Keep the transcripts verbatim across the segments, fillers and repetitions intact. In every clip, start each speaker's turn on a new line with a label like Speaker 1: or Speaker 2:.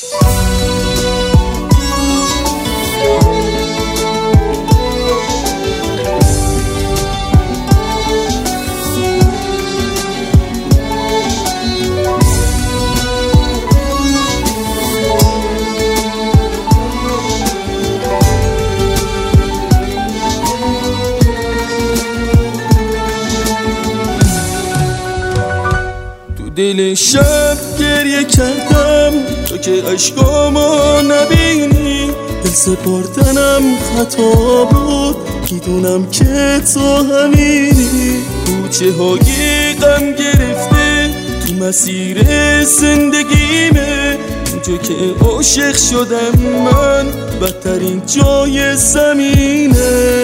Speaker 1: دل شب گریه کردم تو که عشقامو نبینی، دل سپردنم خطا بود، میدونم که تو همینی. کوچه های غم گرفته تو مسیر زندگیمه، اونجا که عاشق شدم من بدترین جای زمینه.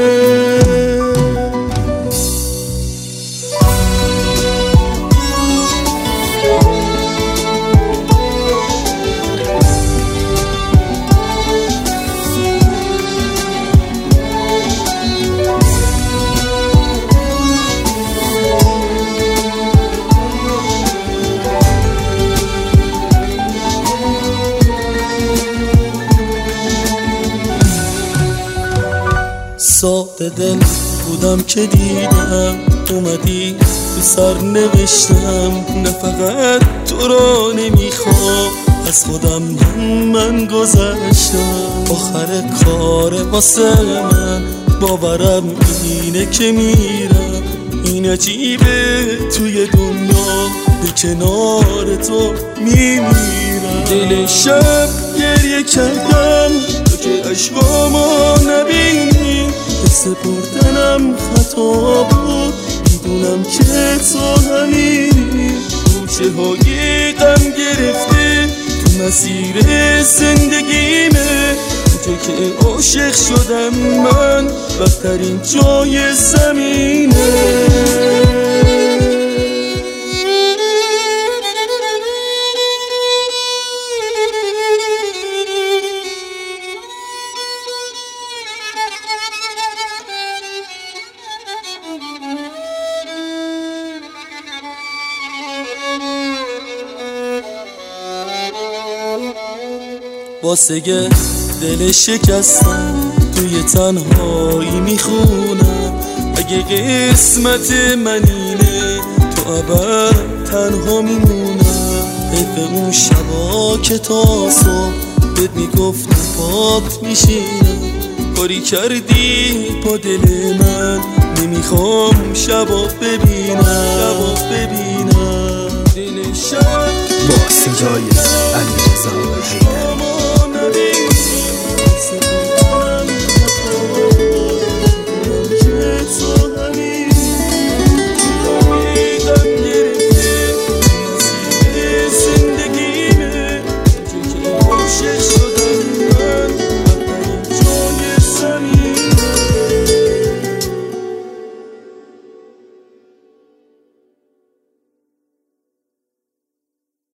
Speaker 1: ساده دل بودم که دیدم اومدی تو سر نوشتم، نه فقط تو را نمیخوام از خودم من, من گذشتم. آخر کار واسه من باورم اینه که میرم، این عجیبه توی دنیا به کنار تو میمیرم. دل شب گریه کردم تو که عشقامو نبینی، سپردنم خطا بود، میدونم که تو همینی. کوچه های غم گرفته تو مسیر زندگیمه، اونجا که عاشق شدم من بدترین جای زمینه. واسه دل شکستم توی تنهایی میخونم، اگه قسمت من اینه تو ابد تنها میمونم. حیف اون شبا که تا صبح بهت میگفتم پات میشینم، کاری کردی با دل من نمیخوام شبا ببینم شبا ببینم. دل شب
Speaker 2: با صدای علیرضا حیدری.